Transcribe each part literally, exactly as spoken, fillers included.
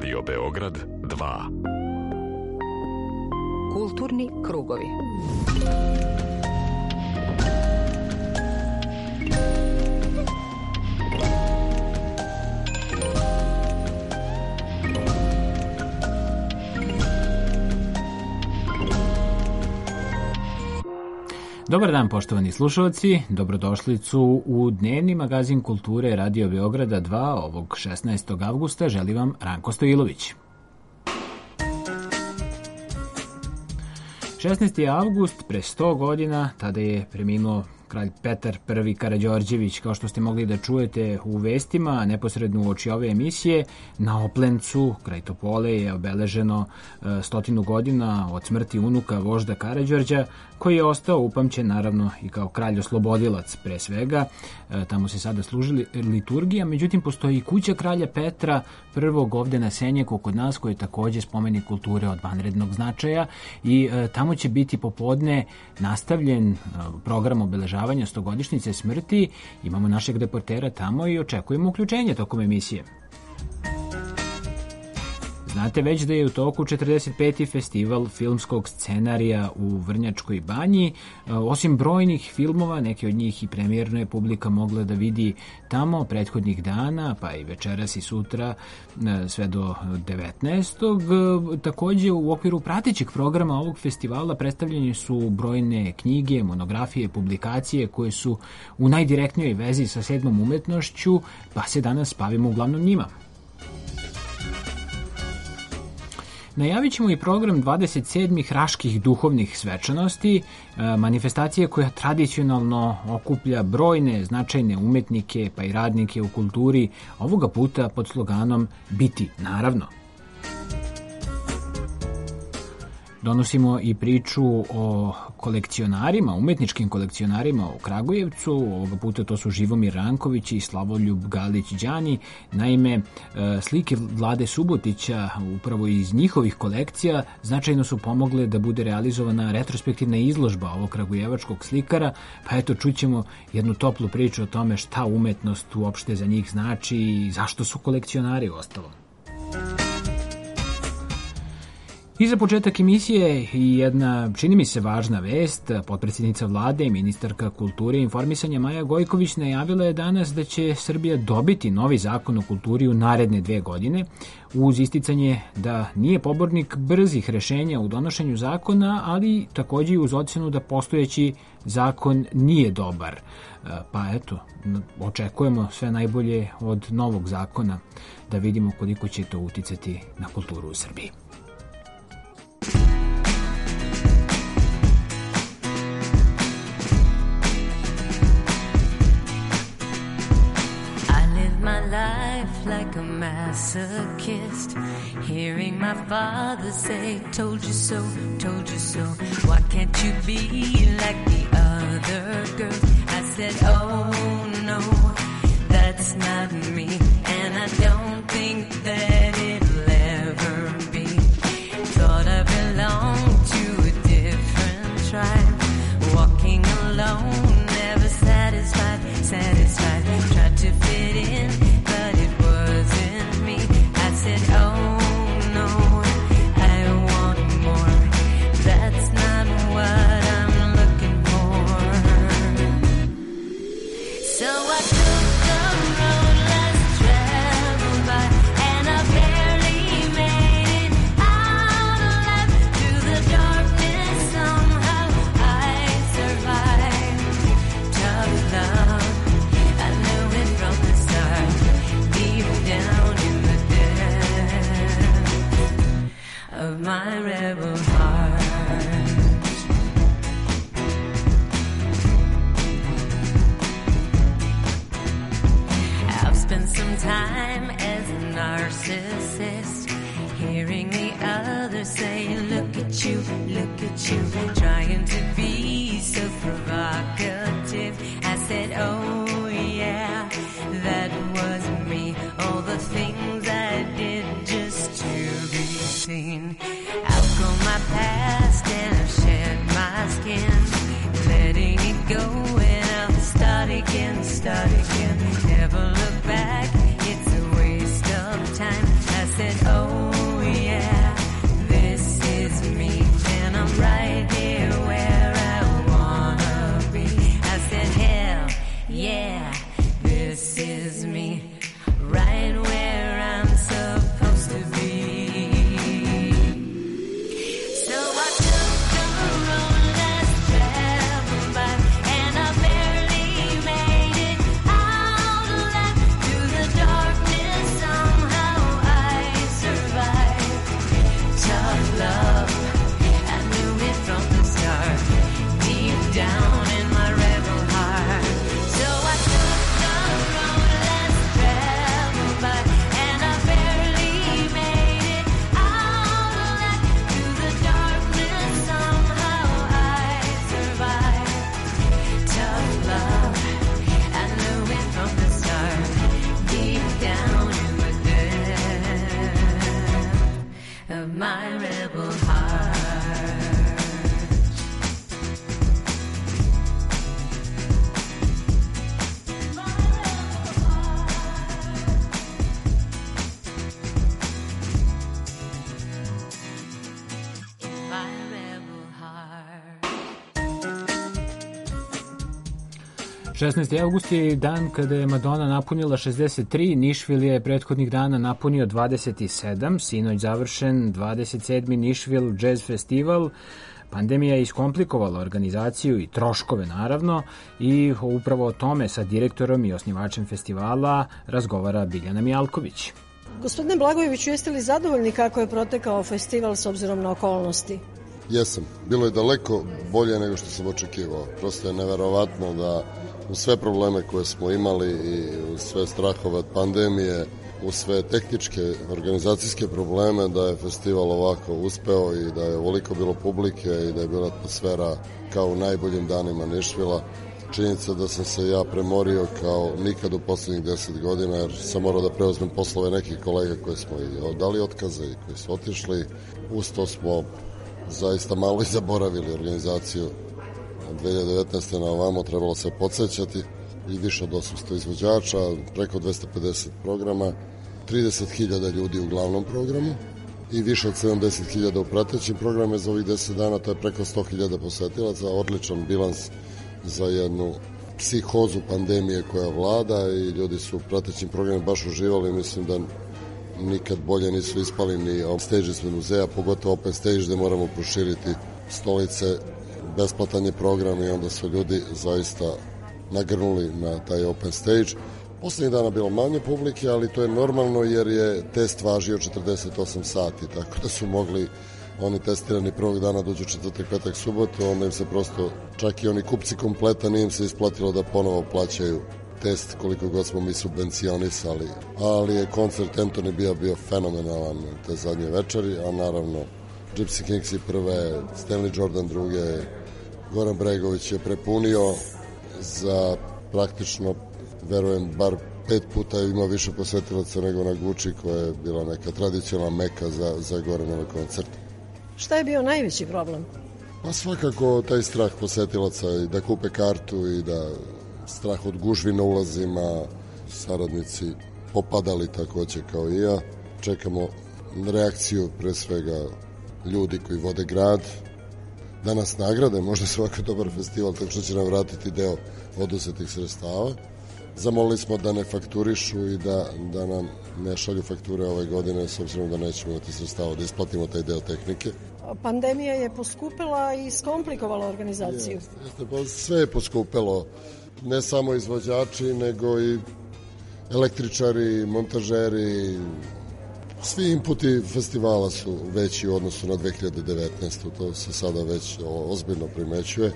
Radio Beograd dva. Kulturni krugovi. Dobar dan, poštovani slušalci, dobrodošlicu u dnevni magazin kulture Radio Beograda dva ovog šesnaestog avgusta želi vam Ranko Stojilović. šesnaesti avgust, pre sto godina, tada je preminuo kralj Petar Prvi Karađorđević. Kao što ste mogli da čujete u vestima, neposredno uoči ove emisije, na Oplencu, kraj Topole, je obeleženo e, stotinu godina od smrti unuka vožda Karađorđa, koji je ostao upamćen naravno i kao kralj oslobodilac pre svega. E, tamo se sada služi liturgija, međutim postoji i kuća kralja Petra Prvog ovde na Senjaku kod nas, koji je takođe spomenik kulture od vanrednog značaja i e, tamo će biti popodne nastavljen e, program obeležavanja stogodišnjice smrti. Imamo našeg reportera tamo i očekujemo uključenje tokom emisije. Znate već da je u toku četrdeset peti festival filmskog scenarija u Vrnjačkoj banji. Osim brojnih filmova, neke od njih i premijerno je publika mogla da vidi tamo prethodnih dana, pa i večeras i sutra sve do devetnaestog Takođe u okviru pratećeg programa ovog festivala predstavljene su brojne knjige, monografije, publikacije koje su u najdirektnijoj vezi sa sedmom umetnošću, pa se danas bavimo uglavnom njima. Najavit ćemo i program dvadeset sedmih Raških duhovnih svečanosti, manifestacije koja tradicionalno okuplja brojne značajne umetnike pa i radnike u kulturi, ovoga puta pod sloganom Biti naravno. Donosimo i priču o kolekcionarima, umetničkim kolekcionarima u Kragujevcu. Ovoga puta to su Živomir Ranković i Slavoljub Galić-Đani. Naime, slike Vlade Subotića, upravo iz njihovih kolekcija, značajno su pomogle da bude realizovana retrospektivna izložba ovog kragujevačkog slikara, pa eto čućemo jednu toplu priču o tome šta umetnost uopšte za njih znači i zašto su kolekcionari uostalom. I za početak emisije i jedna, čini mi se, važna vest. Potpredsjednica vlade i ministarka kulture i informisanja Maja Gojković najavila je danas da će Srbija dobiti novi zakon o kulturi u naredne dve godine, uz isticanje da nije pobornik brzih rešenja u donošenju zakona, ali takođe i uz ocenu da postojeći zakon nije dobar. Pa eto, očekujemo sve najbolje od novog zakona, da vidimo koliko će to uticati na kulturu u Srbiji. My life like a masochist, hearing my father say, told you so, told you so. Why can't you be like the other girls? I said, oh no, that's not me, and I don't think that it'll ever be. Thought I belonged to a different tribe, walking alone, never satisfied, satisfied. Tried to fit in, but it wasn't me. I said, oh no, I want more. That's not what I'm looking for. So I took the road less traveled by, and I šesnaesti avgust je dan kada je Madonna napunila šezdeset tri, Nashville je prethodnih dana napunio dvadeset sedam, sinoć završen dvadeset sedmi Nashville Jazz Festival. Pandemija je iskomplikovala organizaciju i troškove naravno i upravo o tome sa direktorom i osnivačem festivala razgovara Biljana Mijalković. Gospodine Blagojeviću, jeste li zadovoljni kako je protekao festival s obzirom na okolnosti? Jesam. Bilo je daleko bolje nego što sam očekivao. Prosto je neverovatno da u sve probleme koje smo imali i u sve strahove od pandemije, u sve tehničke, organizacijske probleme, da je festival ovako uspeo i da je ovoliko bilo publike i da je bila atmosfera kao u najboljim danima Nashvilla. Činjenica da sam se ja premorio kao nikad u poslednjih deset godina, jer sam morao da preuzmem poslove nekih kolega koje smo i dali otkaze i koji su otišli. Uz to smo zaista malo i zaboravili organizaciju. dve hiljade devetnaeste. na ovamo trebalo se podsjećati i više od osamsto izvođača, preko dvesta pedeset programa, trideset hiljada ljudi u glavnom programu i više od sedamdeset hiljada u pratećim programima za ovih deset dana, to je preko sto hiljada posetilaca, odličan bilans za jednu psihozu pandemije koja vlada i ljudi su u pratećim programima baš uživali. Mislim da nikad bolje nisu ispali ni on stage iz muzeja, pogotovo open stage gde moramo proširiti stolice, besplatan je program i onda su ljudi zaista nagrnuli na taj open stage. Poslednjih dana bilo manje publike, ali to je normalno jer je test važio četrdeset osam sati, tako da su mogli oni testirani prvog dana dođu četvrtak, petak, subotu, onda im se prosto, čak i oni kupci kompleta, nije im se isplatilo da ponovo plaćaju test koliko god smo mi subvencionisali, ali je koncert Anthony bio bio fenomenalan te zadnje večeri, a naravno Gypsy Kingsi prve, Stanley Jordan druge, Goran Bregović je prepunio za praktično, verujem, bar pet puta ima više posetilaca nego na Gucci, koja je bila neka tradicionalna meka za, za Goranove koncerte. Šta je bio najveći problem? Pa svakako taj strah posetilaca i da kupe kartu i da strah od gužvi na ulazima, saradnici popadali takođe kao i ja. Čekamo reakciju pre svega ljudi koji vode grad, da nas nagrade, možda se ovako dobar festival, tako što će nam vratiti deo oduzetih sredstava. Zamolili smo da ne fakturišu i da, da nam ne šalju fakture ove godine, s obzirom da nećemo imati sredstava da isplatimo taj deo tehnike. Pandemija je poskupila i skomplikovala organizaciju. Jeste, jeste, pa sve je poskupelo, ne samo izvođači, nego i električari, montažeri. Svi inputi festivala su veći u odnosu na dve hiljade devetnaestu. To se sada već ozbiljno primećuje.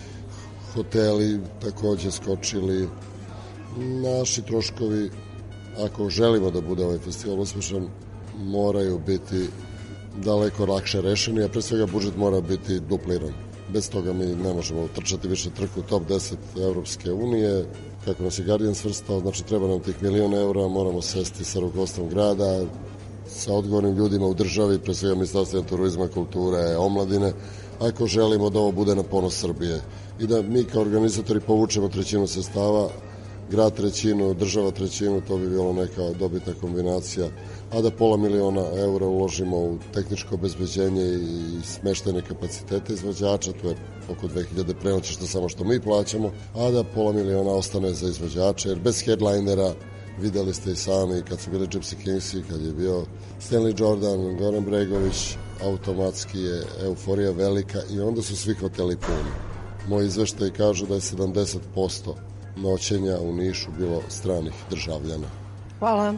Hoteli takođe skočili. Naši troškovi, ako želimo da bude ovaj festival uspešan, moraju biti daleko lakše rešeni, a pre svega budžet mora biti dupliran. Bez toga mi ne možemo trčati više trku top deset Evropske unije, kako nas je Guardian svrstao, znači treba nam tih miliona eura, moramo sesti sa rukovodstvom grada, sa odgovornim ljudima u državi, pre svega Ministarstva turizma, kulture, omladine, ako želimo da ovo bude na ponos Srbije i da mi kao organizatori povučemo trećinu sredstava, grad trećinu, država trećinu, to bi bilo neka dobitna kombinacija, a da pola miliona eura uložimo u tehničko obezbeđenje i smeštene kapacitete izvođača, to je oko dve hiljade prenoća što samo što mi plaćamo, a da pola miliona ostane za izvođače, jer bez headlinera, videli ste i sami kad su bili Gypsy Kingsi, kad je bio Stanley Jordan, Goran Bregović, automatski je euforija velika i onda su svi hoteli puni. Moji izveštaji kažu da je sedamdeset posto noćenja u Nišu bilo stranih državljana. Hvala.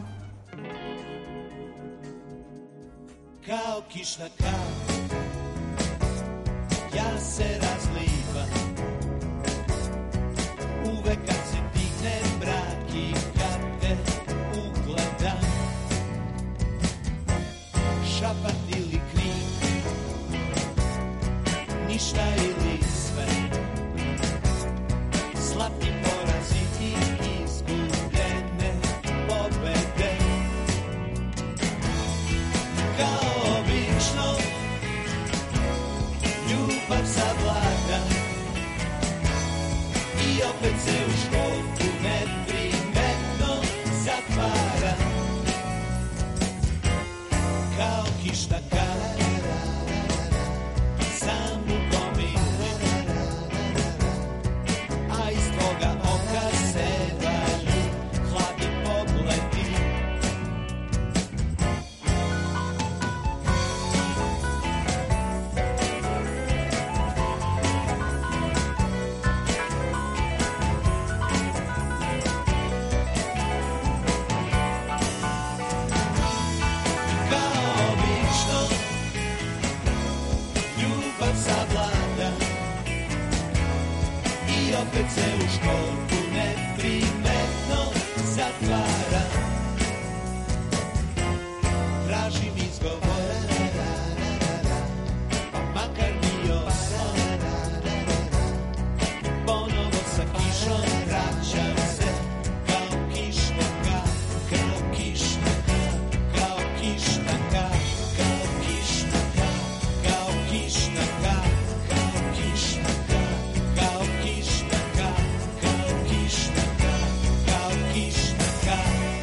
Kao kišna kap, ja se razlivam, uvek kad se digne mrak i kad te ugledam, šapat ili krik, ništa ili sve, slatki porazi i izgubljene pobede. Kao obično, ljubav zavlada, opet se u školku neprimetno zatvara. Tražim izgovor, pa makar bio on. Ponovo sa kišom vraćam se, kao kišnjaka, kao kišnjaka, kao kišnjaka, kao kišnjaka, kao kišnjaka, kao kišnjaka, kao kišnjaka, kao kišnjaka, kao kišnjaka.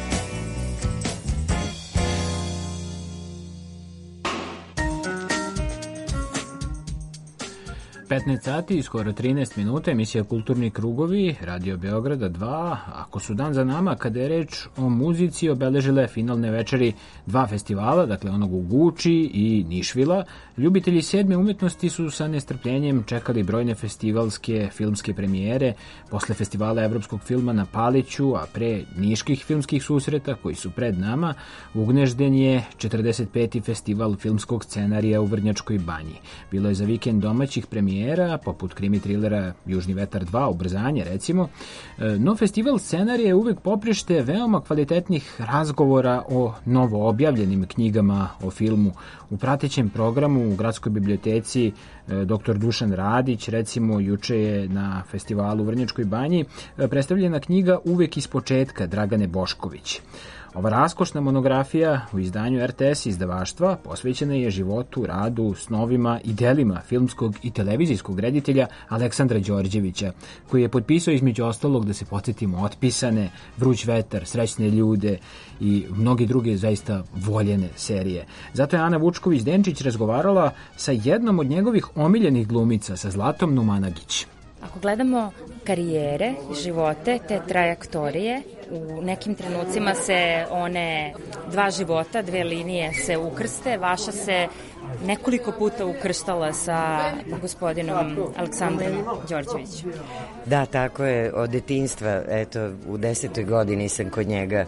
petnaest sati i skoro trinaest minuta, emisija Kulturni krugovi, Radio Beograda dva. Ako su dan za nama, kada je reč o muzici, obeležile finalne večeri dva festivala, dakle onog u Guči i Nišvila. Ljubitelji sedme umetnosti su sa nestrpljenjem čekali brojne festivalske filmske premijere, posle festivala evropskog filma na Paliću, a pre niških filmskih susreta koji su pred nama, ugnežden je četrdeset peti festival filmskog scenarija u Vrnjačkoj banji. Bilo je za vikend domaćih premijera, poput krimi trilera Južni vetar dva, Ubrzanje recimo, no festival scenarija je uvek poprište veoma kvalitetnih razgovora o novo objavljenim knjigama o filmu. U pratećem programu u Gradskoj biblioteci doktor Dušan Radić, recimo juče je na festivalu u Vrnjačkoj banji predstavljena knjiga Uvek iz početka Dragane Bošković. Ova raskošna monografija u izdanju er te es izdavaštva posvećena je životu, radu, snovima i delima filmskog i televizijskog reditelja Aleksandra Đorđevića, koji je potpisao između ostalog, da se podsjetimo, Otpisane, Vruć vetar, Srećne ljude i mnoge druge zaista voljene serije. Zato je Ana Vučković-Denčić razgovarala sa jednom od njegovih omiljenih glumica, sa Zlatom Numanagić. Ako gledamo karijere, živote, te trajektorije, u nekim trenucima se one dva života, dve linije se ukrste, vaša se nekoliko puta ukrštala sa gospodinom Aleksandrom Đorđevićem. Da, tako je, od detinjstva, eto, u desetoj godini sam kod njega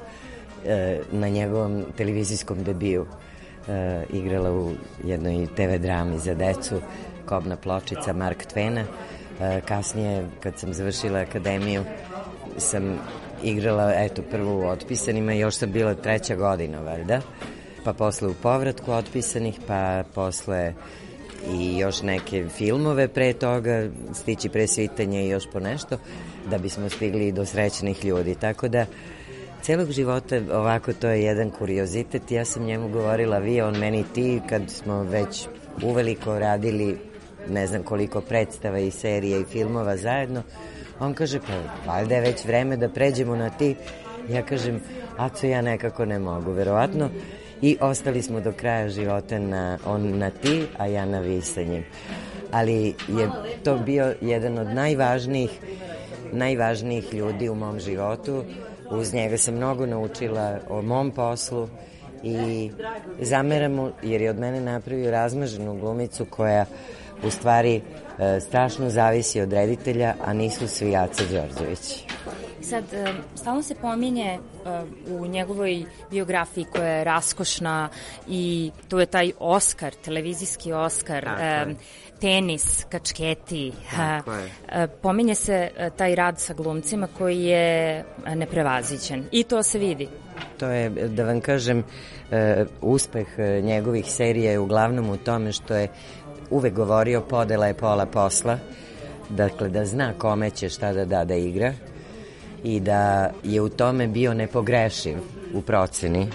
e, na njegovom televizijskom debiju e, igrala u jednoj te ve drami za decu, Kobna pločica Mark Tvena. Kasnije, kad sam završila akademiju, sam igrala, eto, prvo u Otpisanima, još sam bila treća godina, valjda, pa posle u Povratku Otpisanih, pa posle i još neke filmove pre toga, Stići pre svitanja i još po nešto, da bismo stigli do Srećnih ljudi, tako da celog života ovako to je jedan kuriozitet. Ja sam njemu govorila vi, on meni ti, kad smo već uveliko radili ne znam koliko predstava i serije i filmova zajedno. On kaže, pa valjda je već vreme da pređemo na ti. Ja kažem, Aco, ja nekako ne mogu, verovatno. I ostali smo do kraja života na, on na ti, a ja na vi sa njim. Ali je to bio jedan od najvažnijih, najvažnijih ljudi u mom životu. Uz njega sam mnogo naučila o mom poslu i zameram mu, jer je od mene napravio razmaženu glumicu koja u stvari e, strašno zavisi od reditelja, a nisu svi Aca Đorđević. Sad, stalno se pominje u njegovoj biografiji koja je raskošna i to je taj Oskar, televizijski Oskar, tenis, kačketi. Pominje se taj rad sa glumcima koji je neprevaziđen i to se vidi. To je, da vam kažem, uspeh njegovih serija je uglavnom u tome što je uvek govorio podela je pola posla, dakle da zna kome će šta da da da igra i da je u tome bio nepogrešiv u proceni.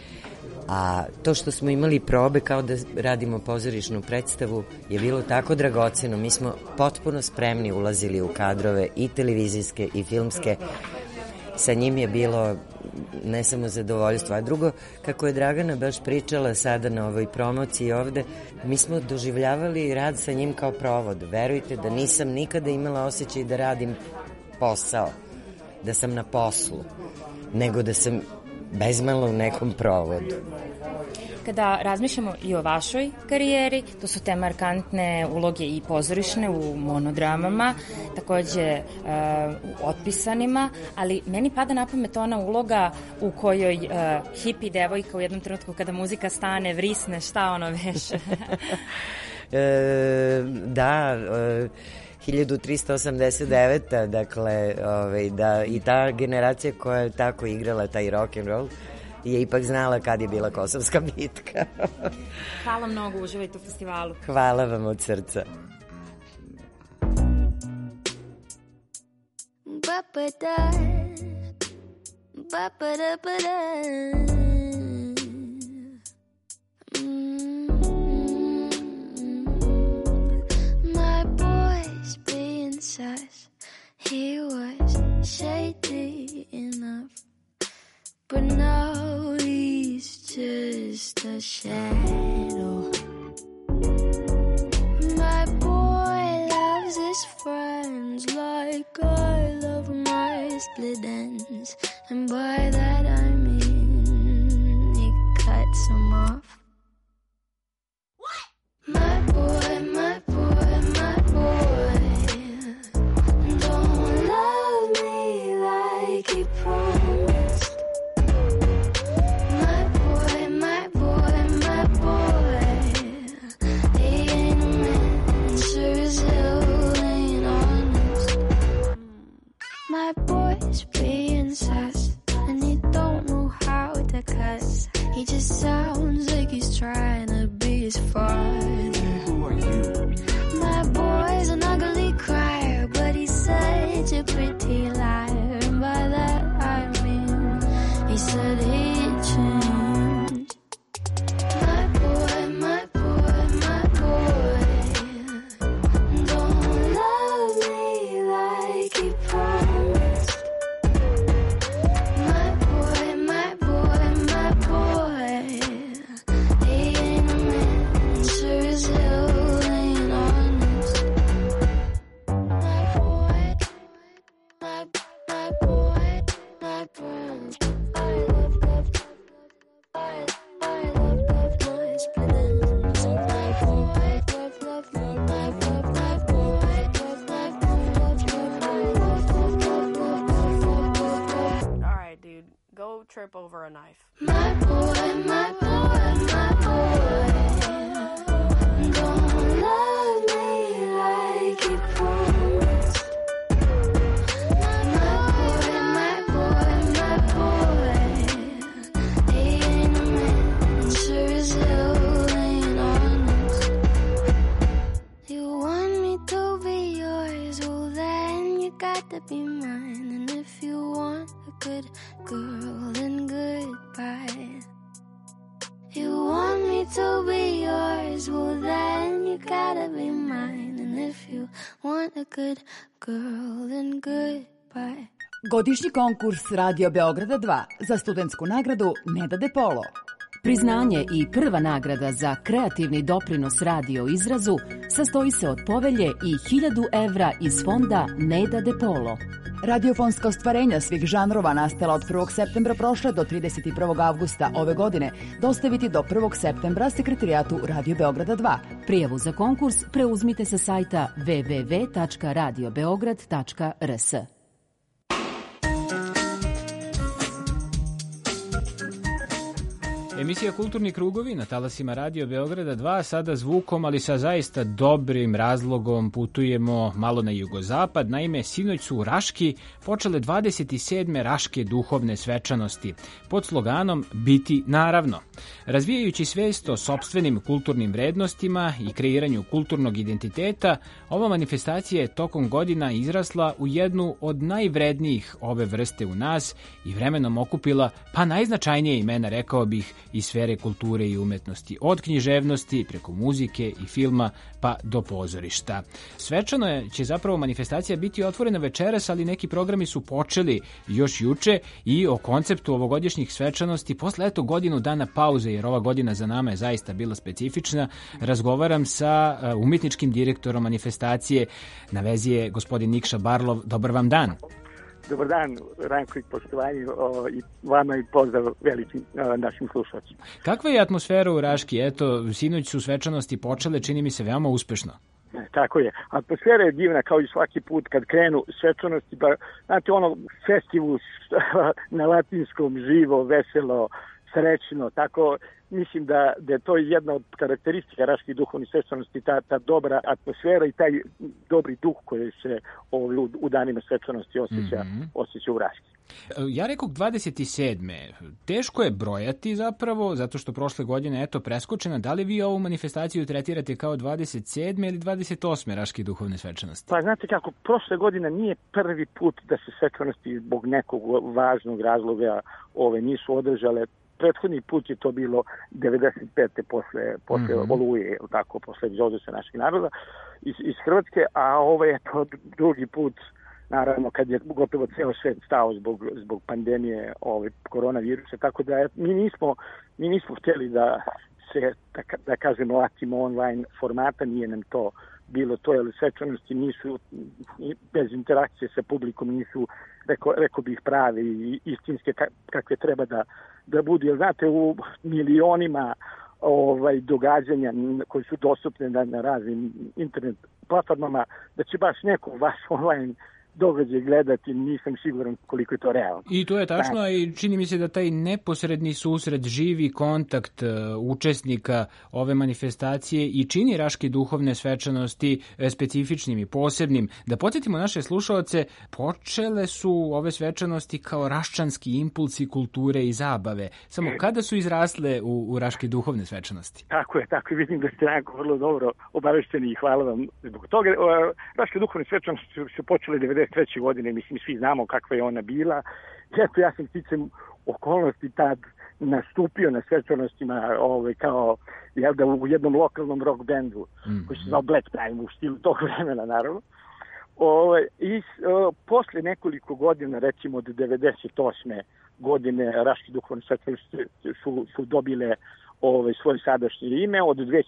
A to što smo imali probe kao da radimo pozorišnu predstavu je bilo tako dragoceno. Mi smo potpuno spremni ulazili u kadrove i televizijske i filmske. Sa njim je bilo ne samo zadovoljstvo, a drugo, kako je Dragana baš pričala sada na ovoj promociji ovde, mi smo doživljavali rad sa njim kao provod. Verujte da nisam nikada imala osjećaj da radim posao, da sam na poslu, nego da sam bezmalo u nekom provodu. Kada razmišljamo i o vašoj karijeri, to su te markantne uloge i pozorišne u monodramama, takođe uh, u Otpisanima, ali meni pada na pamet ona uloga u kojoj uh, hipi devojka u jednom trenutku kada muzika stane, vrisne, šta ono veše? e, da, e, hiljadu trista osamdeset deveta. Dakle, ovaj, da i ta generacija koja je tako igrala taj rock and roll je ipak znala kad je bila Kosovska bitka. Hvala mnogo, uživajte u festivalu. Hvala vam od srca. Ba-ba-da, ba-ba-da-ba-da. Mm-hmm. My boy's being sus. He was shady enough, but now he's just a shadow. My boy loves his friends like I love my split ends, and by that I mean he cuts them off. What? My boy, my boy, my boy don't love me like he promised. My boy, my boy, my boy, he ain't a man, sure as hell ain't honest. My boy's being sus, and he don't know how to cuss. He just sounds like he's trying to be his father. Who are you? My boy's an ugly crier, but he's such a pretty liar. And by that I mean he said he'd change. My boy, my boy, my boy don't love me like he promised. My boy, my boy, my boy, he ain't a man, sure as hell ain't honest. My boy, my, my boy, my boy, I love, love, I, I love, love my split ends. My boy, love, love, love, my, love, my boy, love, my boy, love, love, I love, love, love, love, love, love, love. All right, dude. Go trip over a knife. My boy, my boy, my boy don't love me like he promised. My boy, my boy, my boy, he ain't a man, sure as hell ain't honest. You want me to be yours, well then you got to be mine. And if you want a good girl, then goodbye. You want me to be yours, well then you gotta be mine. And if you want a good girl, then goodbye. Godišnji konkurs Radio Beograda dva za studentsku nagradu Neda De Polo. Priznanje i prva nagrada za kreativni doprinos radio izrazu sastoji se od povelje i hiljadu evra iz fonda Neda De Polo. Radiofonska ostvarenja svih žanrova nastala od prvog septembra prošle do trideset prvog avgusta ove godine dostaviti do prvog septembra sekretarijatu Radio Beograda dva. Prijavu za konkurs preuzmite sa sajta w w w tačka radio beograd tačka r s. Emisija Kulturni krugovi na talasima Radio Beograda dva, sada zvukom, ali sa zaista dobrim razlogom putujemo malo na jugozapad. Naime, sinoć su u Raški počele dvadeset sedme Raške duhovne svečanosti pod sloganom Biti naravno. Razvijajući svest o sopstvenim kulturnim vrednostima i kreiranju kulturnog identiteta, ova manifestacija je tokom godina izrasla u jednu od najvrednijih ove vrste u nas i vremenom okupila pa najznačajnije imena, rekao bih, iz sfere kulture i umetnosti, od književnosti preko muzike i filma pa do pozorišta. Svečano je, će zapravo manifestacija biti otvorena večeras, ali neki programi su počeli još juče i o konceptu ovogodišnjih svečanosti posle eto godinu dana pauze, jer ova godina za nama je zaista bila specifična. Razgovaram sa umetničkim direktorom manifestacije, na vezi je gospodin Nikša Barlov. Dobar vam dan. Dobar dan, Ranko, i poštovanje o, i vama i pozdrav velikim o, našim slušalcima. Kakva je atmosfera u Raški? Eto, sinoć su svečanosti počele, čini mi se veoma uspešno. Tako je. Atmosfera je divna kao i svaki put kad krenu svečanosti. Pa, znate, ono, festival na latinskom, živo, veselo, srećno, tako mislim da, da je to jedna od karakteristika raških duhovnih svečanosti, ta, ta dobra atmosfera i taj dobri duh koji se ovaj, u, u danima svečanosti osjeća, mm-hmm. osjeća u Raški. Ja rekao dvadeset sedme Teško je brojati zapravo, zato što prošle godine eto preskočena. Da li vi ovu manifestaciju tretirate kao dvadeset sedme ili dvadeset osme Raške duhovne svečanosti? Pa znate kako, prošle godine nije prvi put da se svečanosti zbog nekog važnog razloga ove nisu održale. Prethodni put je to bilo devedeset pete posle, posle mm-hmm. Oluje, tako, posle egzodusa naših naroda iz, iz Hrvatske, a ovo je to drugi put, naravno, kad je gotovo ceo svet stao zbog, zbog pandemije ovaj, koronavirusa, tako da je, mi nismo, mi nismo htjeli da se, da, da kažemo, latimo online formata, nije nam to bilo to, jer svečanosti nisu, bez interakcije sa publikom, nisu, rekao, rekao bih, pravi i istinske kakve treba da, da budu. Jer znate, u milionima ovaj, događanja koji su dostupne na, na raznim internet platformama, da će baš neko vaš online događaj gledati, nisam siguran koliko je to realno. I to je tačno, i čini mi se da taj neposredni susret, živi kontakt uh, učesnika ove manifestacije i čini Raške duhovne svečanosti uh, specifičnim i posebnim. Da podsjetimo naše slušaoce, počele su ove svečanosti kao raščanski impulsi kulture i zabave. Samo kada su izrasle u, u Raške duhovne svečanosti? Tako je, tako je, vidim da ste jako vrlo dobro obavešteni i hvala vam zbog toga. Uh, Raške duhovne svečanosti su, su počele devedeset treće godine, mislim, svi znamo kakva je ona bila. Eto, ja sam sticam okolnosti tad nastupio na svečanostima ovaj, kao jel da, u jednom lokalnom rock bandu, mm-hmm. koji se zvao Black Time, u stilu tog vremena, naravno. Ovaj, I o, posle nekoliko godina, recimo od devedeset osme godine, Raške duhovne svečanosti su, su dobile ovaj, svoje sadašnje ime. Od dve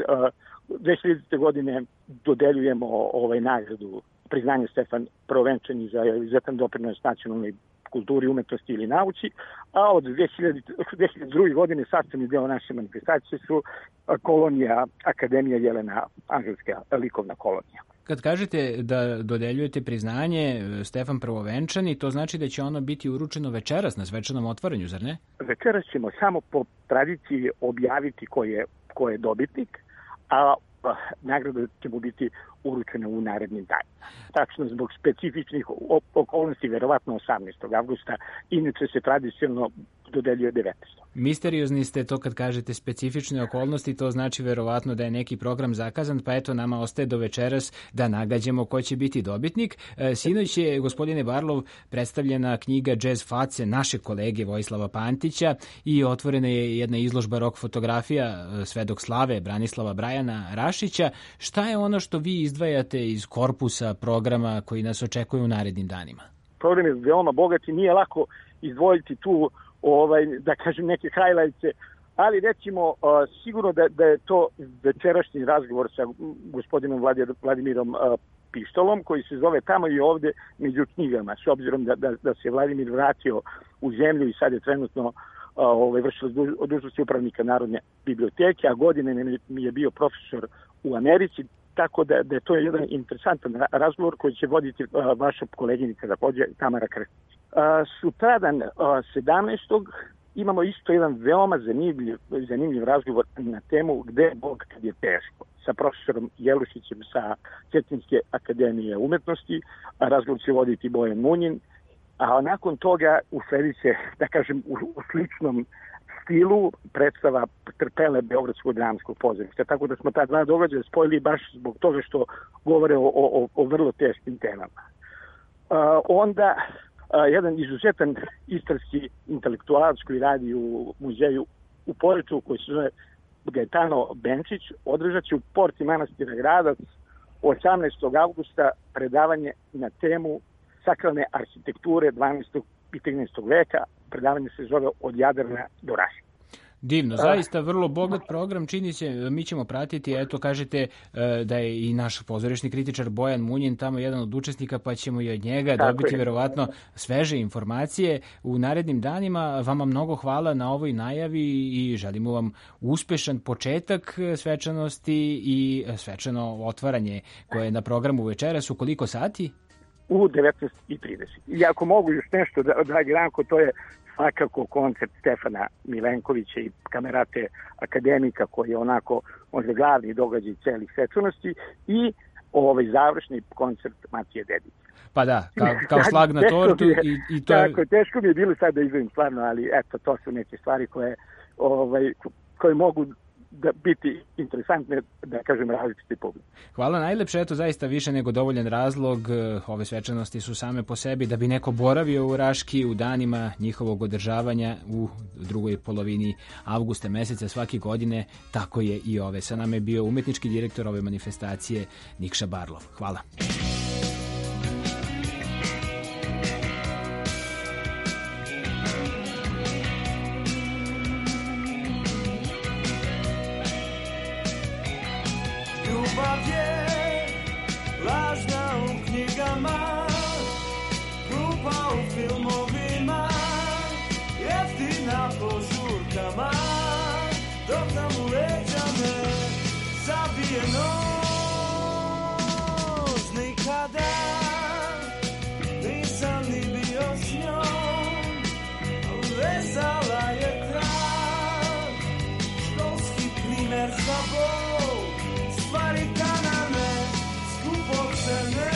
hiljadite godine dodeljujemo ovaj, nagradu priznanje Stefan Prvovenčani za izuzetan doprinos nacionalnoj kulturi, umetnosti ili nauci, a od dve hiljade druge. godine sastavni deo naše manifestacije su kolonija Akademija Jelena Angelska, likovna kolonija. Kad kažete da dodeljujete priznanje Stefan Prvovenčani, to znači da će ono biti uručeno večeras na svečanom otvaranju, zar ne? Večeras ćemo samo po tradiciji objaviti ko je, ko je dobitnik, a nagrada će mu biti uručena u narednim danima. Tačno zbog specifičnih okolnosti, verovatno osamnaestog avgusta, inače se tradicionalno dodeljuje devetnaestog Misteriozni ste to kad kažete specifične okolnosti, to znači verovatno da je neki program zakazan, pa eto nama ostaje do večeras da nagađamo ko će biti dobitnik. Sinoć je, gospodine Barlov, predstavljena knjiga Jazz Face našeg kolege Vojislava Pantića i otvorena je jedna izložba rock fotografija Svedok slave Branislava Brajana Rašića. Šta je ono što vi izdvajate iz korpusa programa koji nas očekuje u narednim danima? Program je veoma bogat i nije lako izdvojiti tu ovaj, da kažem neke highlightse, ali recimo uh, sigurno da, da je to večerašnji razgovor sa gospodinom Vladimirom uh, Pištolom, koji se zove Tamo i ovde među knjigama, s obzirom da, da, da se Vladimir vratio u zemlju i sad je trenutno uh, ovaj, vršio dužnosti upravnika Narodne biblioteke, a godine mi je bio profesor u Americi, tako da, da je to jedan interesantan razgovor koji će voditi uh, vaša koleginica takođe, Tamara Krstić. Uh, sutradan uh, sedamnaestog imamo isto jedan veoma zanimljiv, zanimljiv razgovor na temu Gde je Bog kad je teško, sa profesorom Jelušićem sa Cetinske akademije umetnosti. Razgovor će voditi Bojan Munjin, a nakon toga usledi se, da kažem, u, u sličnom stilu predstava Trpele Beogradskog dramskog pozorišta. Tako da smo ta dva događaja spojili baš zbog toga što govore o, o, o vrlo teškim temama. Uh, onda uh, jedan izuzetan istarski intelektualac koji radi u muzeju u Poreču, koji se zove Gaetano Benčić, održat će u porti manastira Gradac osamnaestog avgusta predavanje na temu sakralne arhitekture dvanaestog i trinaestog veka. Predavanje se zove Od Jadrana do Raške. Divno, zaista vrlo bogat program, čini se, mi ćemo pratiti, eto kažete da je i naš pozorišni kritičar Bojan Munjin tamo jedan od učesnika, pa ćemo i od njega Tako dobiti je. verovatno sveže informacije u narednim danima. Vama mnogo hvala na ovoj najavi i želimo vam uspešan početak svečanosti i svečano otvaranje koje je na programu večeras. U koliko sati? U devetnaest i trideset I ako mogu još nešto, dragi Ranko, to je svakako koncert Stefana Milenkovića i Kamerate akademika koji je onako možda glavni događaj celih svečanosti i ovaj završni koncert Matije Dedića. Pa da, kao, kao šlag na tortu je, i, i to je... Tako, teško mi je bilo sad da izvim stvarno, ali eto, to su neke stvari koje, ovaj, koje mogu da biti interesantne, da kažem, različiti publike. Hvala najlepše, eto zaista više nego dovoljan razlog. Ove svečanosti su same po sebi da bi neko boravio u Raški u danima njihovog održavanja u drugoj polovini avgusta meseca svake godine, tako je i ove. Sa nama je bio umetnički direktor ove manifestacije Nikša Barlov. Hvala. Ljubav je lažna u knjigama, glupa u filmovima, jeftina po žurkama, dok nam u leđa me zabije nož. Nikada nisam ni bio s njom, vezala je trag, školski primer za bol. Stvari kanane, skupo cene.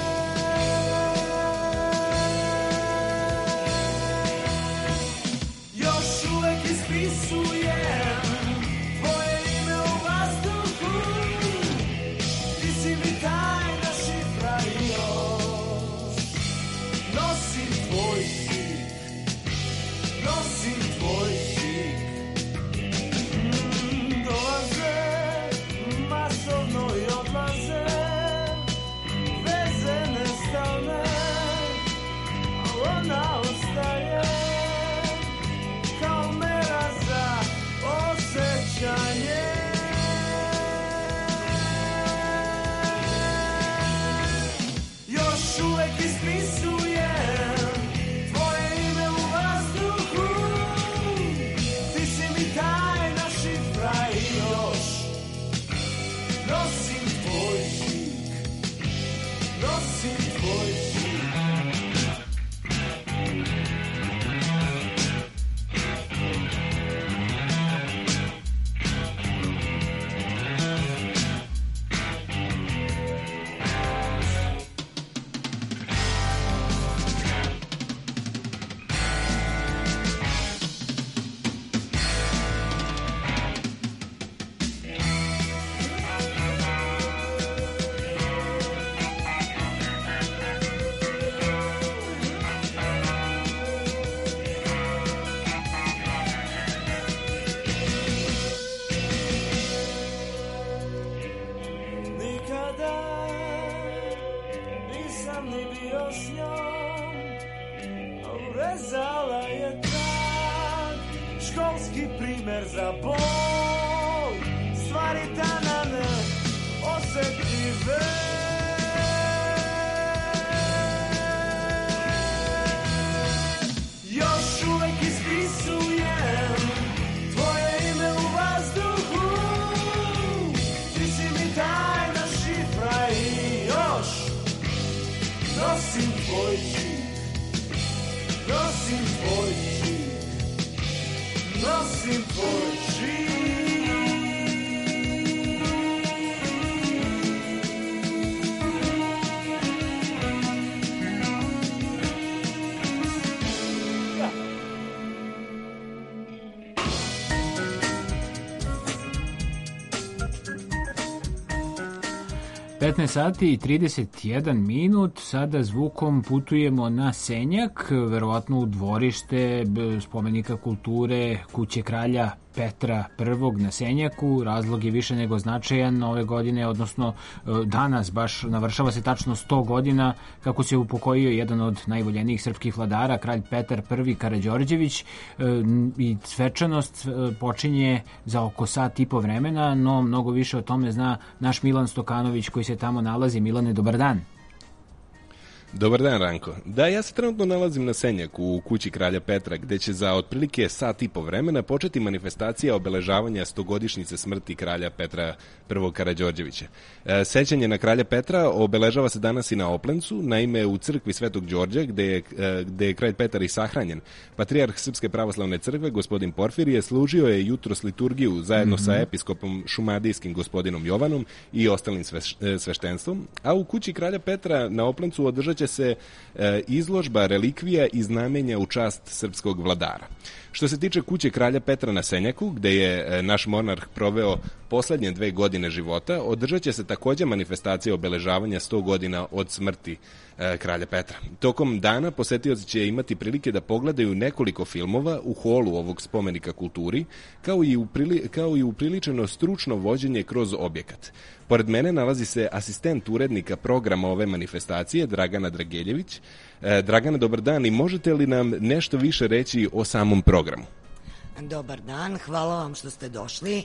Još uvek ispisujem tvoje ime u vazduhu. Ti si mi tajna šifra i još nosim tvoj žig, nosim tvoj žig. Mm, dolaze masovno i odlaze, veze nestane, a ona ostaje kao mera za osjećanje. Još uvek ispisujem tvoje ime u vazduhu. Ti si mi tajna šifra i još nosim tvoj žig, nosim tvoj žig. petnaest sati i trideset jedan minut, sada zvukom putujemo na Senjak, verovatno u dvorište spomenika kulture Kuće kralja Petra Prvog na Senjaku. Razlog je više nego značajan ove godine, odnosno danas baš navršava se tačno sto godina kako se upokojio jedan od najvoljenijih srpskih vladara, kralj Petar Prvi Karađorđević, i svečanost počinje za oko sat i po vremena, no mnogo više o tome zna naš Milan Stokanović koji se tamo nalazi. Milane, dobar dan. Dobar dan, Ranko. Da, ja se trenutno nalazim na Senjaku u kući Kralja Petra, gde će za otprilike sat i po vremena početi manifestacija obeležavanja stogodišnjice smrti Kralja Petra I. Karađorđevića. E, sećanje na Kralja Petra obeležava se danas i na Oplencu, naime u crkvi Svetog Đorđa, gde je, gde je Kralj Petar i sahranjen. Patrijarh Srpske pravoslavne crkve, gospodin Porfirije, služio je jutros liturgiju zajedno mm-hmm. sa episkopom šumadijskim gospodinom Jovanom i ostalim sveš, sveštenstvom, a u kući Kralja Petra na Oplencu održat će se e, izložba relikvija i znamenja u čast srpskog vladara. Što se tiče kuće Kralja Petra na Senjaku, gde je e, naš monarh proveo poslednje dve godine života, održat će se takođe manifestacija obeležavanja sto godina od smrti e, Kralja Petra. Tokom dana posetioci će imati prilike da pogledaju nekoliko filmova u holu ovog spomenika kulturi, kao i, uprili, kao i upriličeno stručno vođenje kroz objekat. Pored mene nalazi se asistent urednika programa ove manifestacije, Dragana Drageljević. E, Dragana, dobar dan i možete li nam nešto više reći o samom programu? Dobar dan, hvala vam što ste došli.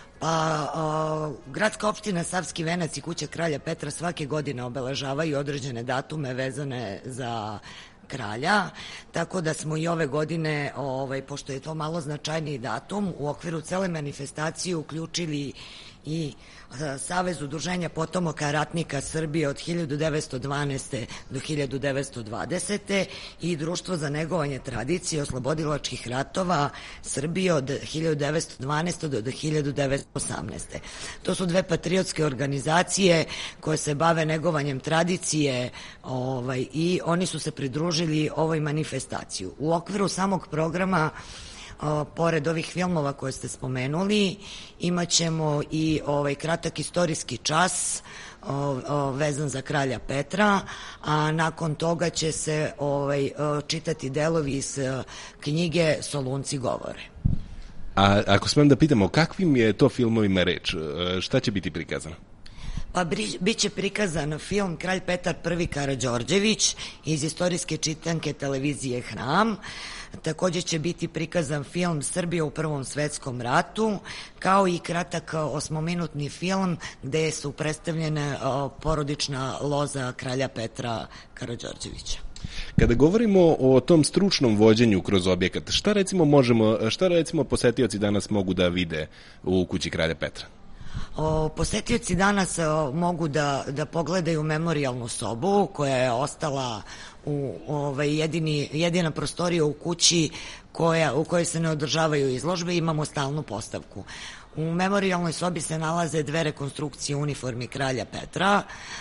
Pa, o, gradska opština Savski Venac i kuća Kralja Petra svake godine obeležavaju određene datume vezane za kralja, tako da smo i ove godine, ovaj, pošto je to malo značajniji datum, u okviru cele manifestacije uključili i Savez udruženja potomaka ratnika Srbije od hiljadu devetsto dvanaeste. do hiljadu devetsto dvadesete. i Društvo za negovanje tradicije oslobodilačkih ratova Srbije od hiljadu devetsto dvanaeste. do hiljadu devetsto osamnaeste. To su dve patriotske organizacije koje se bave negovanjem tradicije ovaj, i oni su se pridružili ovoj manifestaciji. U okviru samog programa, O, pored ovih filmova koje ste spomenuli, imat ćemo i ovaj kratak istorijski čas o, o, vezan za Kralja Petra, a nakon toga će se ovaj, o, čitati delovi iz knjige Solunci govore. A ako smem da pitamo, o kakvim je to filmovima reč? Šta će biti prikazano? Pa bit će prikazan film Kralj Petar I. Karađorđević iz istorijske čitanke televizije Hram. Takođe će biti prikazan film Srbija u Prvom svetskom ratu, kao i kratak osmominutni film gde su predstavljene porodična loza Kralja Petra Karađorđevića. Kada govorimo o tom stručnom vođenju kroz objekat, šta recimo možemo, šta recimo posetioci danas mogu da vide u kući Kralja Petra? O, posetioci danas o, mogu da, da pogledaju memorijalnu sobu koja je ostala u ovaj, jedini, jedina prostorija u kući koja, u kojoj se ne održavaju izložbe, imamo stalnu postavku. U memorijalnoj sobi se nalaze dve rekonstrukcije uniformi Kralja Petra,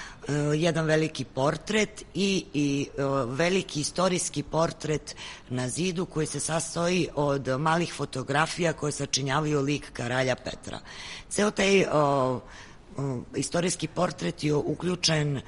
jedan veliki portret i, i veliki istorijski portret na zidu koji se sastoji od malih fotografija koje sačinjavaju lik Kralja Petra. Ceo taj o, o, istorijski portret je uključen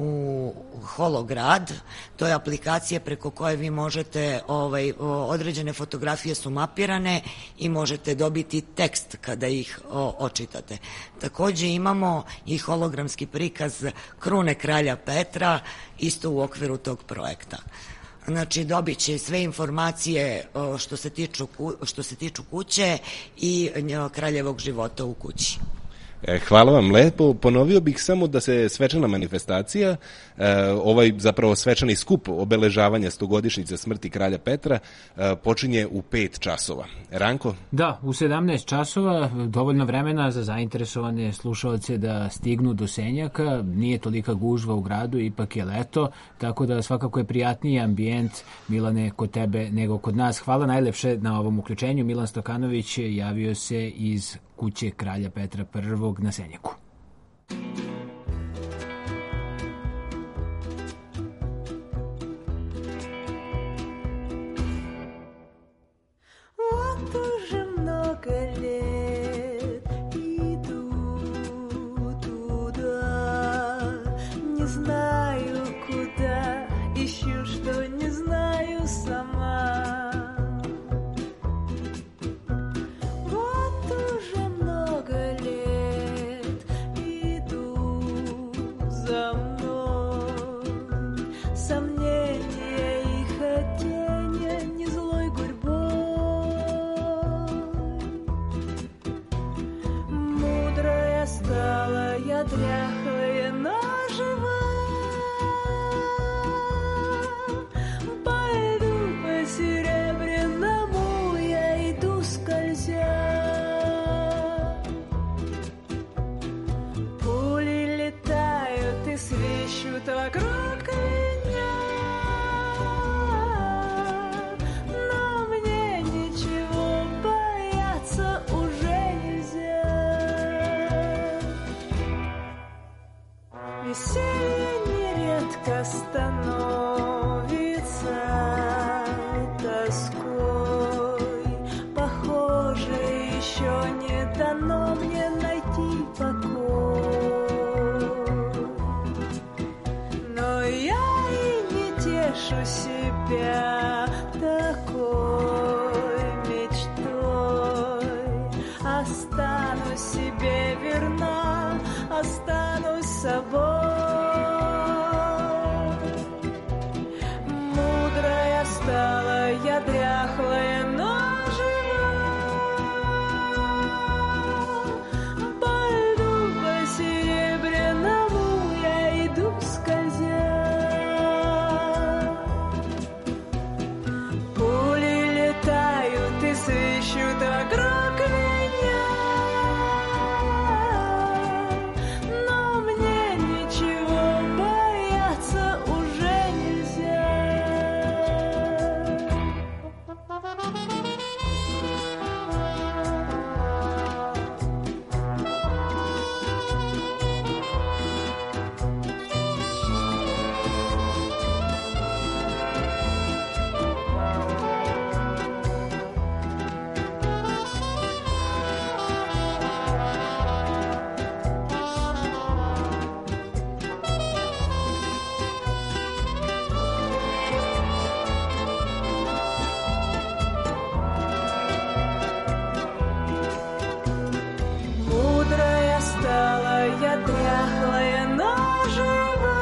u Holograd, to je aplikacija preko koje vi možete, ovaj, određene fotografije su mapirane i možete dobiti tekst kada ih o, očitate. Takođe imamo i hologramski prikaz krune Kralja Petra, isto u okviru tog projekta. Znači, dobit će sve informacije o, što se tiču, što se tiču kuće i kraljevog života u kući. Hvala vam lepo. Ponovio bih samo da se svečana manifestacija, ovaj zapravo svečani skup obeležavanja stogodišnjice smrti Kralja Petra počinje u pet časova. Ranko? Da, u sedamnaest časova, dovoljno vremena za zainteresovane slušalce da stignu do Senjaka, nije tolika gužva u gradu, ipak je leto, tako da svakako je prijatniji ambijent, Milane, kod tebe nego kod nas. Hvala najlepše na ovom uključenju. Milan Stokanović javio se iz kuće Kralja Petra I. na Senjaku. утешу себя такой мечтой. Останусь себе верна, останусь собой. Мудрая стала я, дряхлая, но жива. По льду, по серебряному я иду скользя. Пули летают и свищут вокруг меня, но мне ничего бояться уже нельзя. Мудрая стала я, дряхлая, но жива.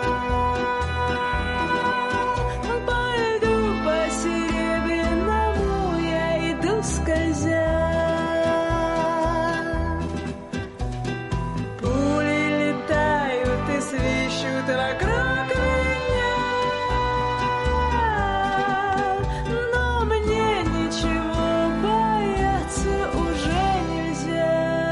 По льду, по серебряному я иду скользя. Пули летают и свищут вокруг меня, но мне ничего бояться уже нельзя.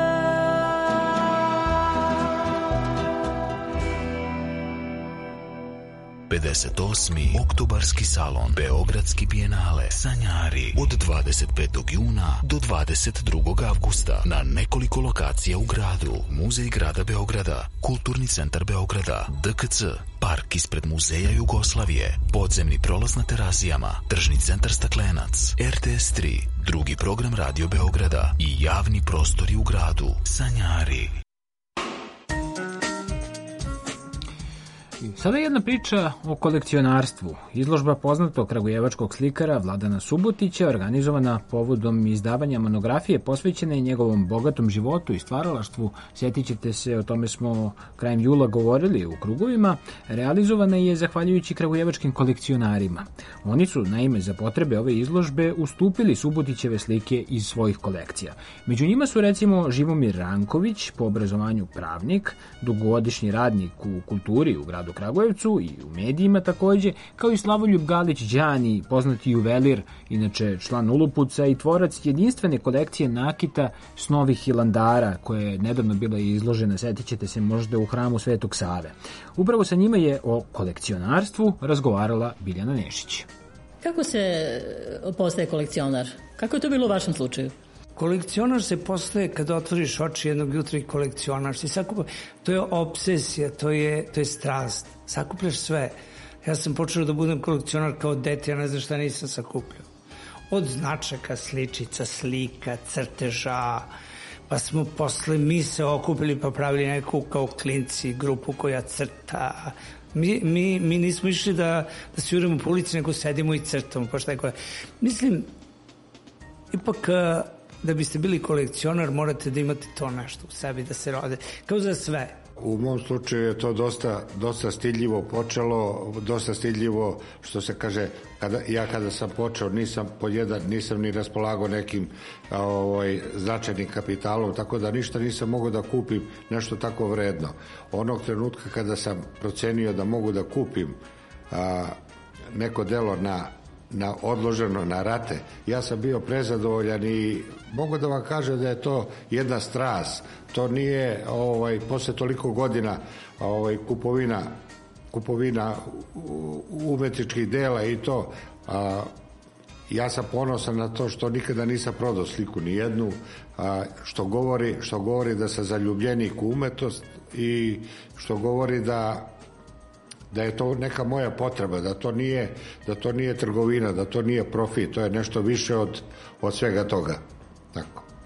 pedeset osmi Oktobarski salon Beogradski bijenale Sanjari od dvadeset petog juna do dvadeset drugog avgusta na nekoliko lokacija u gradu. Muzej grada Beograda, Kulturni centar Beograda, D K C, park ispred Muzeja Jugoslavije, podzemni prolaz na Terazijama, tržni centar Staklenac, R T S tri, drugi program Radio Beograda i javni prostori u gradu. Sanjari. Sada jedna priča o kolekcionarstvu. Izložba poznatog kragujevačkog slikara Vladana Subotića, organizovana povodom izdavanja monografije posvećene njegovom bogatom životu i stvaralaštvu, sjetit ćete se, o tome smo krajem jula govorili u krugovima, realizovana je zahvaljujući kragujevačkim kolekcionarima. Oni su, naime, za potrebe ove izložbe ustupili Subotićeve slike iz svojih kolekcija. Među njima su recimo Živomir Ranković, po obrazovanju pravnik, dugogodišnji radnik u kulturi u gradu Kragujevcu i u medijima takođe, kao i Slavoljub Galić Đani, poznati juvelir, inače član Ulupuca i tvorac jedinstvene kolekcije nakita s Novih Hilandara, koja je nedavno bila izložena, sjetit ćete se, možda u hramu Svetog Save. Upravo sa njima je o kolekcionarstvu razgovarala Biljana Nešić. Kako se postaje kolekcionar? Kako je to bilo u vašem slučaju? Kolekcionar se postaje kada otvoriš oči jednog jutra i kolekcionar si sakupa. To je obsesija, to je, to je strast. Sakupljaš sve. Ja sam počeo da budem kolekcionar kao dete, ja ne znam šta nisam sakupljao. Od značaka, sličica, slika, crteža, pa smo posle mi se okupili pa pravili neku kao klinci grupu koja crta. Mi, mi, mi nismo išli da, da se jurimo po ulici, nego sedimo i crtamo. Pa šta je koja. Mislim, ipak da biste bili kolekcionar morate da imate to nešto u sebi, da se rode. Kao za sve. U mom slučaju je to dosta, dosta stidljivo počelo, dosta stidljivo, što se kaže, kada, ja kada sam počeo nisam pod jedan, nisam ni raspolagao nekim ovaj, značajnim kapitalom, tako da ništa nisam mogao da kupim nešto tako vredno. Onog trenutka kada sam procenio da mogu da kupim a, neko delo na na odloženo na rate, ja sam bio prezadovoljan i mogu da vam kažem da je to jedna strast. To nije ovaj, posle toliko godina ovaj, kupovina kupovina umetničkih dela i to. A, ja sam ponosan na to što nikada nisam prodao sliku ni jednu, a, što govori, što govori da sam zaljubljenik u umetnost i što govori da da je to neka moja potreba, da to nije, da to nije trgovina, da to nije profit, to je nešto više od, od svega toga. Tako.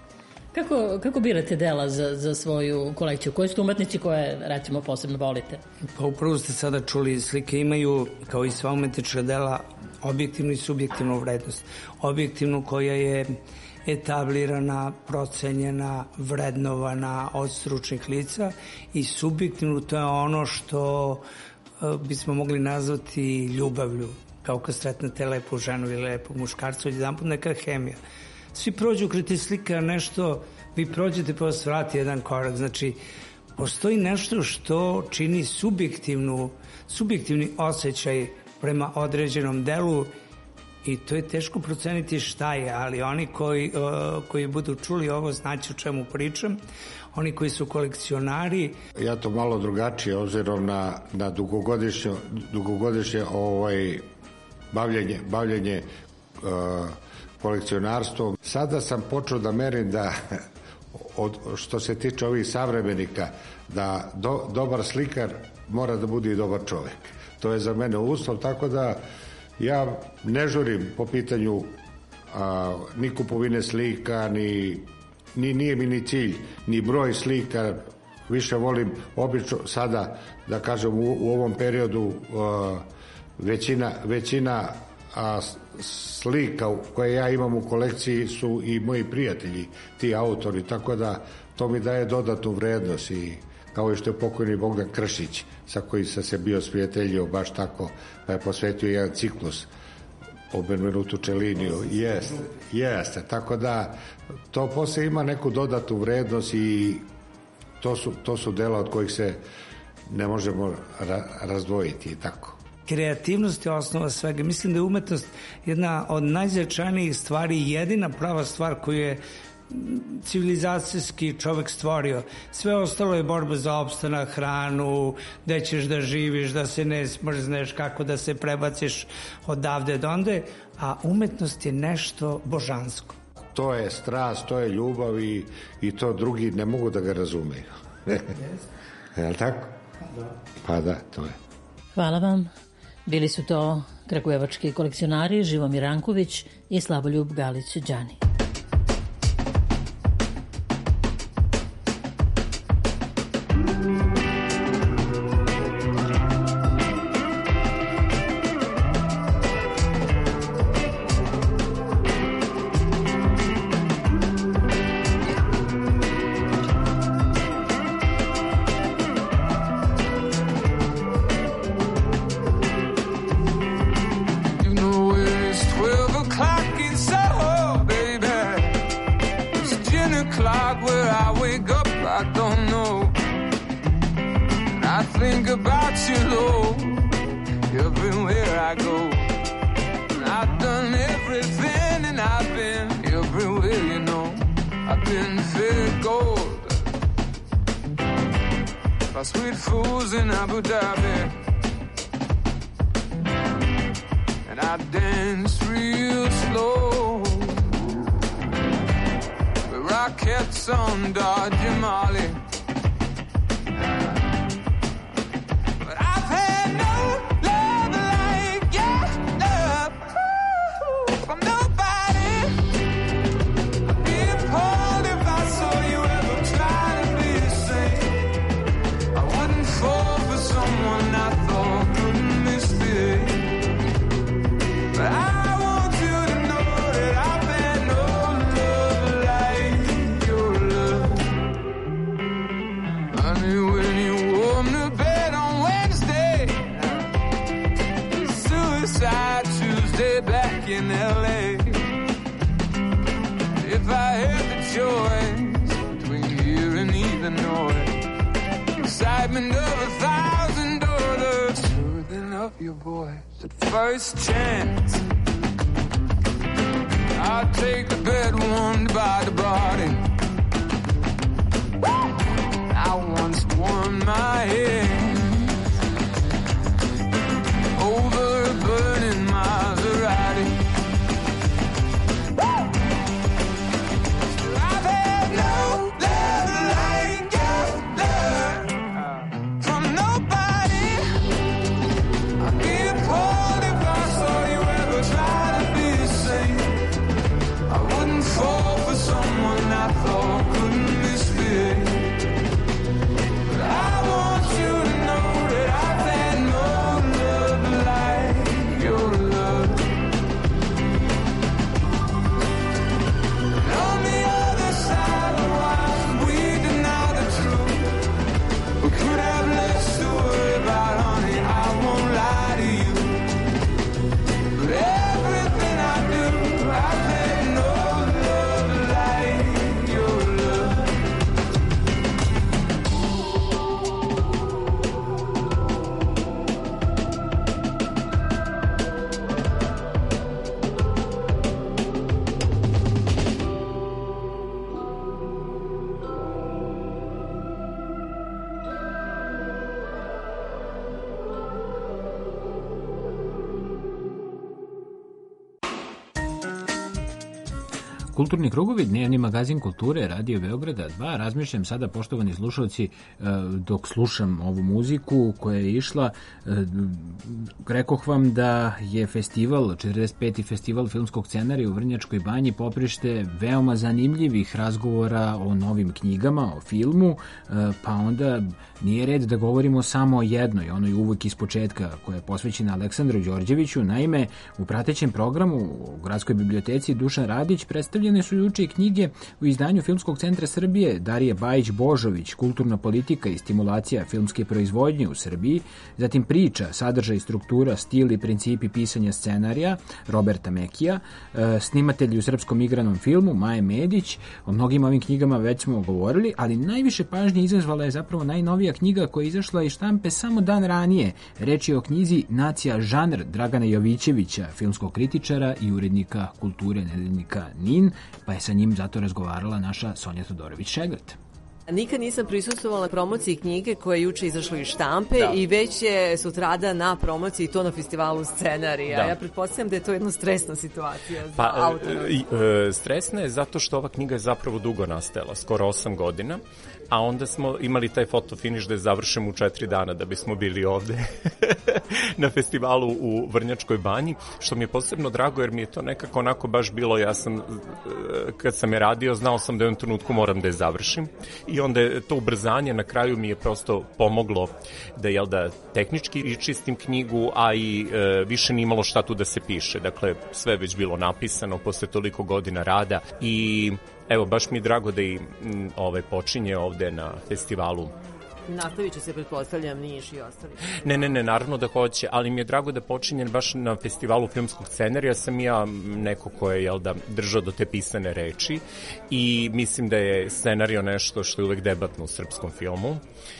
Kako, kako birate dela za, za svoju kolekciju? Koji su to umetnici koje, recimo, posebno volite? Pa upravo ste sada čuli, slike imaju, kao i sva umetnička dela, objektivnu i subjektivnu vrednost. Objektivnu koja je etablirana, procenjena, vrednovana od stručnih lica i subjektivno to je ono što uh, bismo mogli nazvati ljubavlju, kao kad sretnete lepu ženu ili lepog muškarca, od jedan put neka hemija. Svi prođu kroz te slike, nešto, vi prođete pa vas vrati jedan korak, znači postoji nešto što čini subjektivnu, subjektivni osjećaj prema određenom delu i to je teško proceniti šta je, ali oni koji, uh, koji budu čuli ovo znaće o čemu pričam, oni koji su kolekcionari. Ja to malo drugačije, obzirom na, na dugogodišnje, dugogodišnje ovaj, bavljenje, bavljenje uh, kolekcionarstvom. Sada sam počeo da merim da, od, što se tiče ovih savremenika, da do, dobar slikar mora da bude i dobar čovek. To je za mene uslov, tako da ja ne žurim po pitanju a, ni kupovine slika, ni, ni nije mi ni cilj, ni broj slika. Više volim obično sada, da kažem, u, u ovom periodu a, većina, većina a, slika koje ja imam u kolekciji su i moji prijatelji, ti autori, tako da to mi daje dodatnu vrednost i kao i što je pokojni Bogdan Kršić, sa kojim sam se bio sprijateljio baš tako, pa je posvetio jedan ciklus o Benvenutu Čeliniju. Jeste, jeste, tako da to posle ima neku dodatnu vrednost i to su, to su dela od kojih se ne možemo ra razdvojiti i tako. Kreativnost je osnova svega. Mislim da je umetnost jedna od najznačajnijih stvari i jedina prava stvar koju je civilizacijski čovek stvorio. Sve ostalo je borba za opstanak, hranu, gde ćeš da živiš, da se ne smrzneš, kako da se prebaciš odavde do onde, a umetnost je nešto božansko. To je strast, to je ljubav i, i to drugi ne mogu da ga razumeju. Je li tako? Pa da, to je. Hvala vam. Bili su to kragujevački kolekcionari Živomir Ranković i Slavoljub Galić-Đani. Sweet fools in Abu Dhabi, and I dance real slow with rockets on Dodge Molly. But I've had no love like your love from nobody. I'd be appalled if I saw you ever try to be the same. Fall for someone I thought couldn't mistake. But I want you to know that I've had no love like your love. Honey, when you warm the bed on Wednesday, Suicide Tuesday back in L A. If I had the choice between here and Illinois, excitement of a thousand dollars, soothing of your voice at first chance. I'll take the bed warmed by the body. I once warmed my head over a burning Maserati. I've had no love like your love. Fall for someone I thought Kulturni krugovi, dnevni magazin kulture, Radio Beograda dva. Razmišljam sada, poštovani slušalci, dok slušam ovu muziku koja je išla, rekoh vam da je festival, četrdeset peti festival filmskog scenarija u Vrnjačkoj Banji poprište veoma zanimljivih razgovora o novim knjigama, o filmu, pa onda nije red da govorimo samo o jednoj, onoj uvek iz početka koja je posvećena Aleksandru Đorđeviću. Naime, u pratećem programu u Gradskoj biblioteci Dušan Radić predstavljene su juče knjige u izdanju Filmskog centra Srbije Darije Bajić-Božović, Kulturna politika i stimulacija filmske proizvodnje u Srbiji, zatim priča, sadržaj, struktura, stil i principi pisanja scenarija Roberta Mekija, snimatelji u srpskom igranom filmu Maje Medić. O mnogim ovim knjigama već smo govorili, ali najviše pažnje izazvala je zapravo najnovija knjiga koja je izašla iz štampe samo dan ranije. Reč je o knjizi Nacija žanr Dragana Jovićevića, filmskog kritičara i urednika kulture nedeljnika NIN, pa je sa njim zato razgovarala naša Sonja Todorović-Šegrt. Nikad nisam prisustvovala promociji knjige koja je juče izašla iz štampe Da. i već je sutrada na promociji to na festivalu scenarija. Da. Ja pretpostavljam da je to jedna stresna situacija za Pa, autora. e, e, stresna je zato što ova knjiga je zapravo dugo nastajala, skoro osam godina, a onda smo imali taj fotofiniš da je završen u četiri dana da bismo bili ovde na festivalu u Vrnjačkoj Banji, što mi je posebno drago jer mi je to nekako onako baš bilo, ja sam, e, kad sam je radio, znao sam da u jednom trenutku moram da je završim i onda je to ubrzanje na kraju mi je prosto pomoglo da, jel da, tehnički iščistim knjigu, a i e, više nije imalo šta tu da se piše. Dakle, sve je već bilo napisano posle toliko godina rada i evo, baš mi je drago da i m, ovaj, počinje ovde na festivalu. Nastavit će se, pretpostavljam, Niš i ostali. Ne, ne, ne, naravno da hoće, ali mi je drago da počinje baš na festivalu filmskog scenarija. Sam ja neko ko je, jel da, držao do te pisane reči i mislim da je scenario nešto što je uvek debatno u srpskom filmu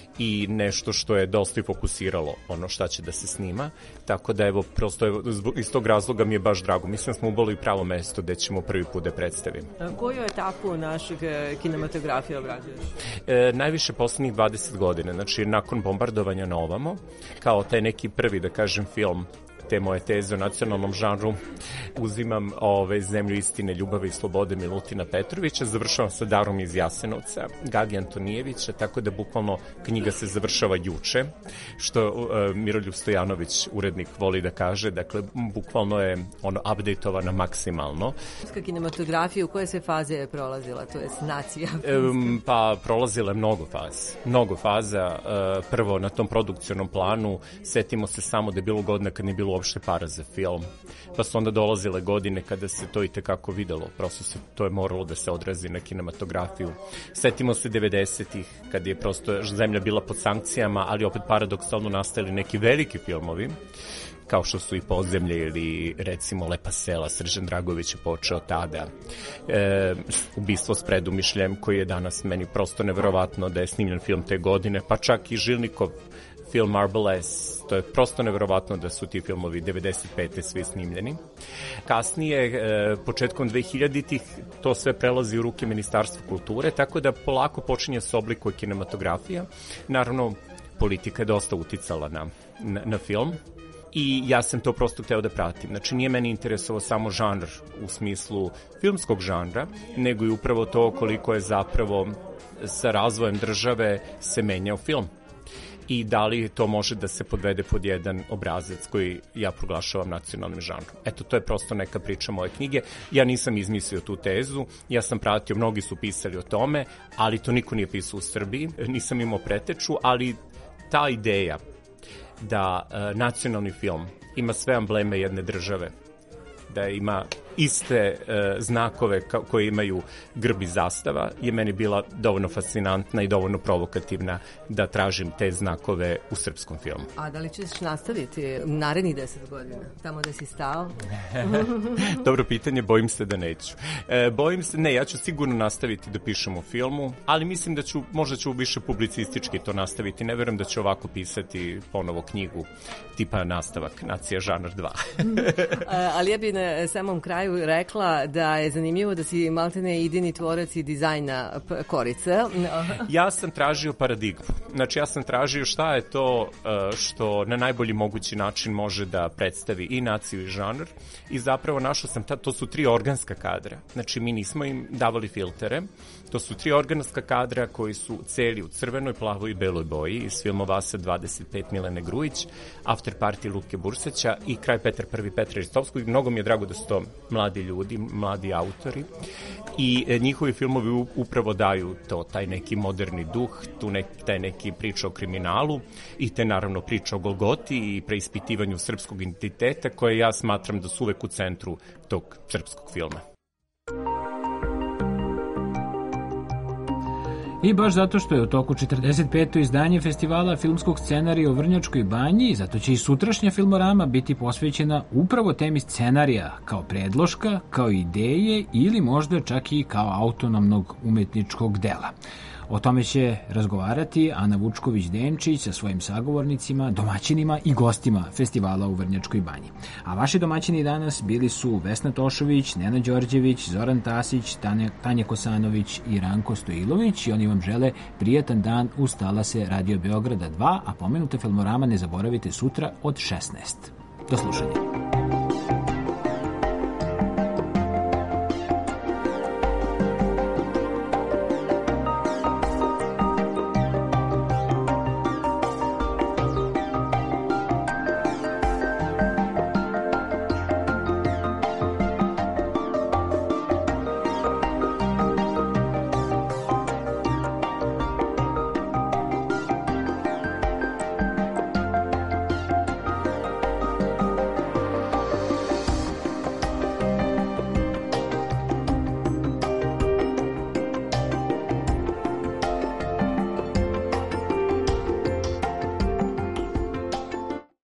i nešto što je dosta i fokusiralo ono šta će da se snima, tako da evo, prosto evo, iz tog razloga mi je baš drago. Mislim da smo uboli pravo mesto gde ćemo prvi put da predstavimo. A koju etapu našeg e, kinematografije obrađuješ? E, najviše poslednjih dvadeset godina, znači nakon bombardovanja na ovamo, kao taj neki prvi, da kažem, film te moje teze o nacionalnom žanru, uzimam ove, Zemlju istine, ljubavi i slobode Milutina Petrovića, završavam sa Darom iz Jasenovca, Gagi Antonijevića, tako da bukvalno knjiga se završava juče, što uh, Miroljub Stojanović, urednik, voli da kaže, dakle, bukvalno je ono updateovana maksimalno. Srpska kinematografija u koje se faze je prolazila, to je nacija? Um, pa prolazila je mnogo faza. Mnogo faza. Uh, prvo na tom produkcionom planu, setimo se samo da je bilo godina kad nije bilo uopšte para za film, pa su onda dolazile godine kada se to i tekako videlo, prosto se, to je moralo da se odrazi na kinematografiju. Setimo se devedesetih kad je prosto zemlja bila pod sankcijama, ali opet paradoksalno nastali neki veliki filmovi, kao što su i Podzemlje ili recimo Lepa sela, Srđan Dragović je počeo tada. E, Ubistvo s predumišljem, koji je danas meni prosto neverovatno da je snimljen film te godine, pa čak i Žilnikov film Marvelous, to je prosto neverovatno da su ti filmovi devedeset pete svi snimljeni. Kasnije, e, početkom dvehiljaditih, to sve prelazi u ruke Ministarstva kulture, tako da polako počinje se oblikuje kinematografija. Naravno, politika je dosta uticala na, na, na film i ja sam to prosto hteo da pratim. Znači, nije meni interesovao samo žanr u smislu filmskog žanra, nego i upravo to koliko je zapravo sa razvojem države se menjao film i da li to može da se podvede pod jedan obrazac koji ja proglašavam nacionalnim žanrom. Eto, to je prosto neka priča moje knjige. Ja nisam izmislio tu tezu, ja sam pratio, mnogi su pisali o tome, ali to niko nije pisao u Srbiji, nisam imao preteču, ali ta ideja da uh, nacionalni film ima sve embleme jedne države, da ima iste uh, znakove ka- koje imaju grb i zastava, je meni bila dovoljno fascinantna i dovoljno provokativna da tražim te znakove u srpskom filmu. A da li ćeš nastaviti narednih deset godina, tamo da si stao? Dobro pitanje, bojim se da neću. E, bojim se, ne, ja ću sigurno nastaviti da pišem o filmu, ali mislim da ću, možda ću više publicistički to nastaviti. Ne verujem da ću ovako pisati ponovo knjigu tipa nastavak Nacija žanr dva. A, ali ja bi na na samom kraju rekla da je zanimljivo da si maltene idejni tvorac i dizajna p- korica. Ja sam tražio paradigmu. Znači, ja sam tražio šta je to uh, što na najbolji mogući način može da predstavi i naciju i žanr. I zapravo našao sam, ta, to su tri organska kadra. Znači, mi nismo im davali filtere. To su tri organska kadra koji su celi u crvenoj, plavoj i beloj boji iz filma Vasa dvadeset pet Milene Grujić, After Party Luke Burseća i Kralj Petar prvi Petra Ristovskog. Mnogo mi je drago da su to mladi ljudi, mladi autori i e, njihovi filmovi upravo daju to, taj neki moderni duh, tu nek, taj neki priča o kriminalu i te naravno priča o Golgoti i preispitivanju srpskog identiteta koje ja smatram da su uvek u centru tog srpskog filma. I baš zato što je u toku četrdeset peto izdanje festivala filmskog scenarija u Vrnjačkoj banji, zato će i sutrašnja Filmorama biti posvećena upravo temi scenarija kao predloška, kao ideje ili možda čak i kao autonomnog umetničkog dela. O tome će razgovarati Ana Vučković-Denčić sa svojim sagovornicima, domaćinima i gostima festivala u Vrnjačkoj banji. A vaši domaćini danas bili su Vesna Tošović, Nena Đorđević, Zoran Tasić, Tanja, Tanja Kosanović i Ranko Stojilović i oni vam žele prijatan dan uz talase Radio Beograda dva, a pomenuta Filmorama ne zaboravite sutra od šesnaest. Do slušanja.